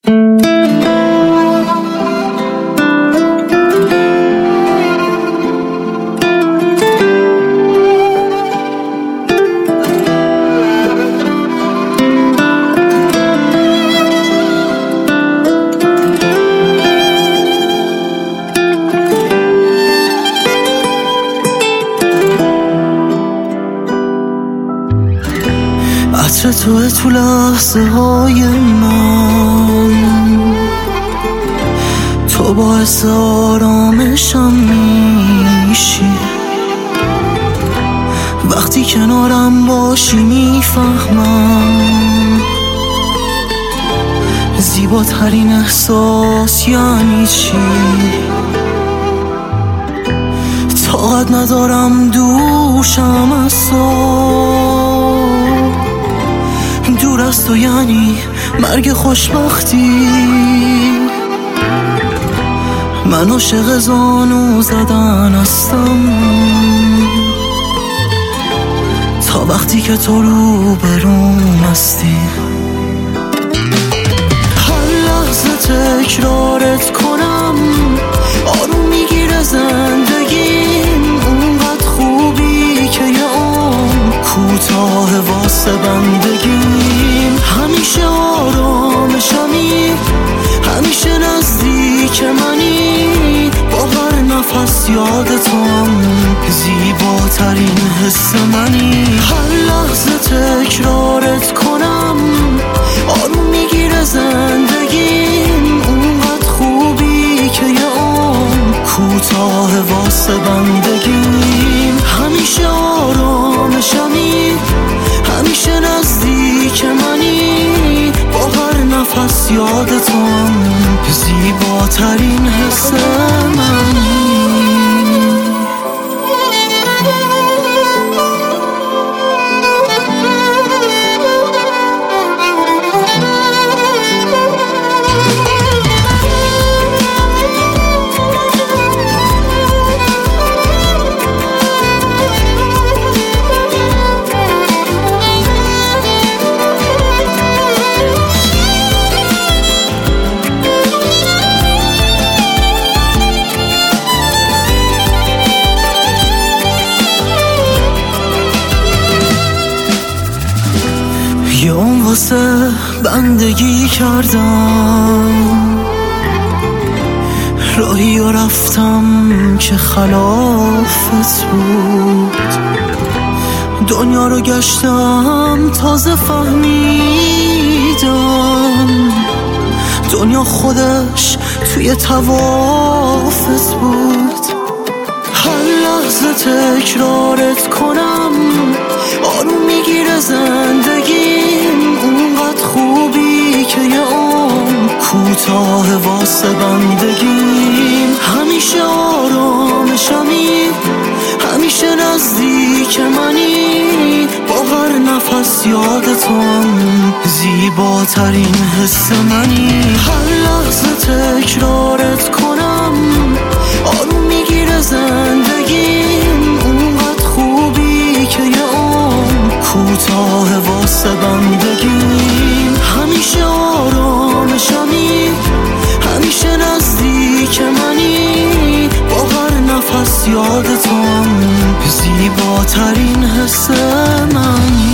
عطر تو لحظه های من، تو باعث آرامشم میشی. وقتی کنارم باشی میفهمم زیباترین احساس یعنی چی. طاقت ندارم دوشم از دور از تو یعنی مرگ خوشبختی. من عاشق زانو زدن هستم تا وقتی که تو رو برون هستی. هر لحظه تکرارت کنم آروم میگیره زندگیم. اونقدر خوبی که یه عمر کوتاه واسه بندگیم. همیشه آرامشمی، همیشه نزدیک منی. با هر نفس یادتم، زیباترین حس منی. هر لحظه تکرارت کنم آروم میگیره زندگیم. اونقدر خوبی که یه عمر کوتاه واسه بندگیم. همیشه آرامشمی، همیشه نزدیک منی. با هر نفس یادتم، زیباترین حس منی. یه اون واسه بندگی کردم، راهی رو رفتم که خلافت بود. دنیا رو گشتم تازه فهمیدم دنیا خودش توی طوافت بود. هر لحظه تکرارت کنم آروم میگیره زندگیم. اونقدر خوبی که یه عمر کوتاه واسه بندگیم. همیشه آرامشمی، همیشه نزدیک منی. با هر نفس یادتم، زیباترین حس منی. هر لحظه تکرارت کنم آروم میگیره زندگیم. اونقدر خوبی که یه عمر کوتاه واسه بندگیم. همیشه آرامشمی، همیشه نزدیک منی. با هر نفس یادتم، زیباترین حس من.